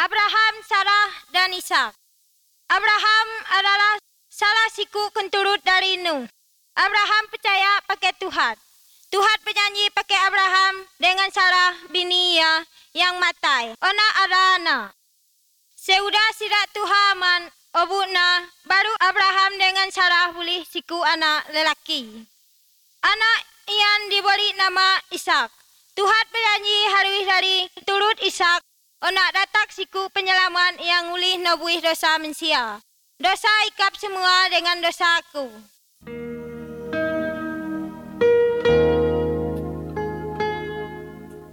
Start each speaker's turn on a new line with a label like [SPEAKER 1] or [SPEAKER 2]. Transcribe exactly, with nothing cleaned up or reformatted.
[SPEAKER 1] Abraham, Sarah, dan Ishak. Abraham adalah salah siku keturut dari Nuh. Abraham percaya pakai Tuhan. Tuhan berjanji pakai Abraham dengan Sarah bini ia yang matai. Ona ada anak. Seudah sirat Tuhan man obuna, baru Abraham dengan Sarah boleh siku anak lelaki. Anak yang diberi nama Ishak. Tuhan berjanji hari dari turut Ishak, ona datang siku penyelaman yang ulih nabuih dosa manusia. Dosa ikap semua dengan dosa aku.